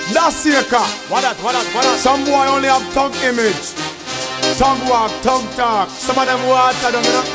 That's Seeker. What that? Some boy only have tongue image. Tongue walk, tongue talk. Some of them water them, you know.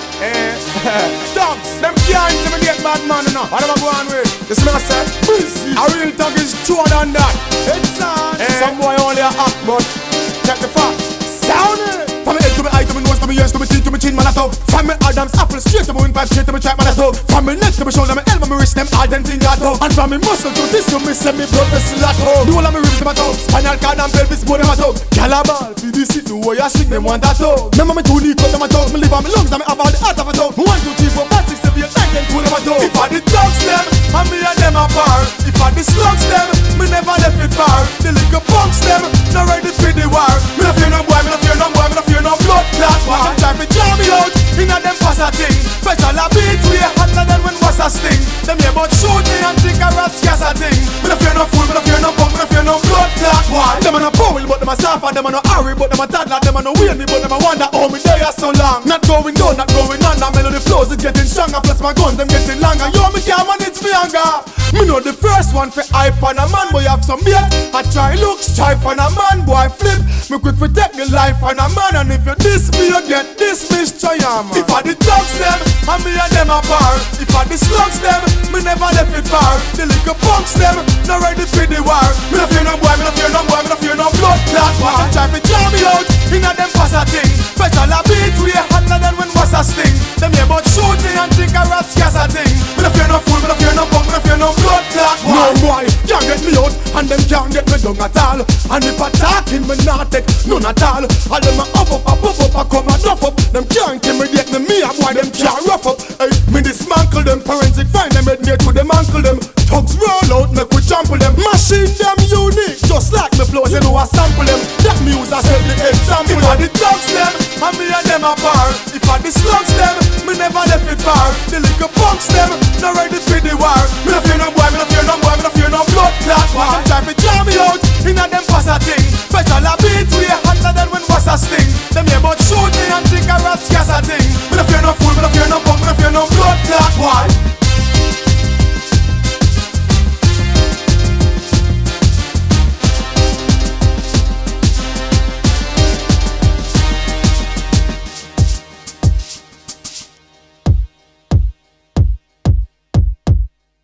Tongues, them can't intimidate bad man, you know. What am I going with? You see what I say? A real tongue is truer than that. It's on. Some boy only a act, but check the fact. Sound it. From me head to me eye to me nose to me ears to me teeth to me chin, man a thug. From me Adam's apple straight to me windpipe straight to me track, man a thug. From me neck to me shoulder, me elbow, me wrist, them all them finger thug. And from me muscle to this to me send me blood vessel at home. Do all of me ribs them a thug. Spinal cord and pelvis bone them a thug. Calabal, for this it, the way I sing them want a thug. Remember me two knee cut them a thug. Me live on me lungs and me have all the heart of a thug. Me 1, 2, 3, 4, 5, 6, 7, 8, 9, 10, 2 them a thug. If I the thugs them, and me and them apart. If I the slugs them, me never left it far. The little punks them, not ready for the war. Me no fear no boy, me no fear no boy, me no fear no blood clot. Why them try to jam me out? Inna them pass a thing. Special a beat way hotter than when was a sting. Them hear about shooting and think a rascas a thing. Me no fear no fool, me no fear no punk, me no fear no blood clot. Why them a no power, but them a suffer, them a no hurry, but them a toddler, them a no weary, but them a wonder how me there so long. Not going down, not going under. Melody flows is getting stronger, plus my guns them getting longer. Yo, me can't manage me anger. Me know the first one for hype on a man, boy have some bait. I try look stripe on a man, boy flip. Me quick for take me life on a man, and if you diss me, you get dismissed, try man. If I the thugs them, and me and them apart. If I the slugs them, me never left it far. The little punks them, not ready for the war. Me no fear no boy, me no fear no boy, me no fear no blood clot. Why them try to jam me out? Inna them pass a thing. Special a beat way hotter than when was a sting. Them hear about shooting and think a rascas a thing. Me no fear no fool, me no fear no punk, me no fear no blood clot. No boy can't get me out, and them can't get me down at all. And if I talking, me not take none at all. All them a up, I come and duff up. Them can't intimidate me, a boy them can't rough up. Hey, me dismantle them, forensic find them, head near to them ankle them. Thugs roll out, make we trample them. Machine them unique, just like me flows, you know I sample them. That muse I set the example. If I the thugs them, and me and them apart. If I the slugs them, me never left it far. The little punks them, not ready for the war. Me no fear no boy, me no fear no boy, me no fear no blood clot. Why them try to jam me out? Inna them pass a thing. Better